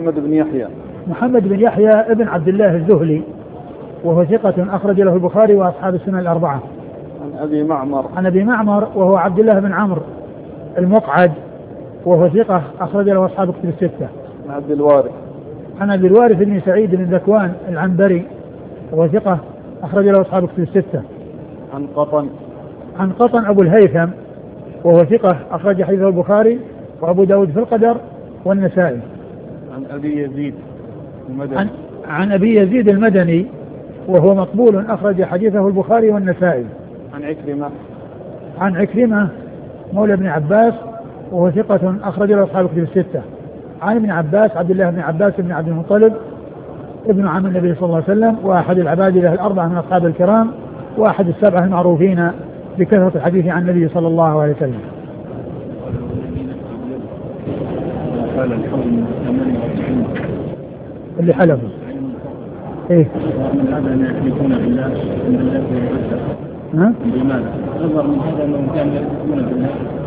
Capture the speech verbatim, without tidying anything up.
محمد بن يحيى. محمد بن يحيى ابن عبد الله الذهلي وهو ثقة أخرج له البخاري وأصحاب السنن الأربعة. عن أبي معمر. عن أبي معمر وهو عبد الله بن عمرو المقعد وهو ثقة أخرج له أصحاب كتب الستة. عن عبد الوارث. عن أبي الوارث بن سعيد بن ذكوان العنبري وهو ثقة أخرج له أصحاب كتب الستة. عن قطن. عن قطن أبو الهيثم وهو ثقة أخرج حديثه البخاري وأبو داود في القدر والنسائي. عن أبي يزيد المدني. عن, عن أبي يزيد المدني وهو مقبول أخرج حديثه البخاري والنسائي. عن عكرمة. عن عكرمة مولى ابن عباس وهو ثقة أخرج له أصحاب الكتب الستة. عن ابن عباس عبد الله بن عباس بن عبد المطلب ابن عم النبي صلى الله عليه وسلم وأحد العباد له الأربعة من أصحاب الكرام وأحد السبعة المعروفين بكثرة الحديث عن النبي صلى الله عليه وسلم. اللي حلفوا ايه من هذا ان يحلفون بالله من الله. ها؟ لماذا؟ نظر من هذا انهم كانوا يحلفون بالله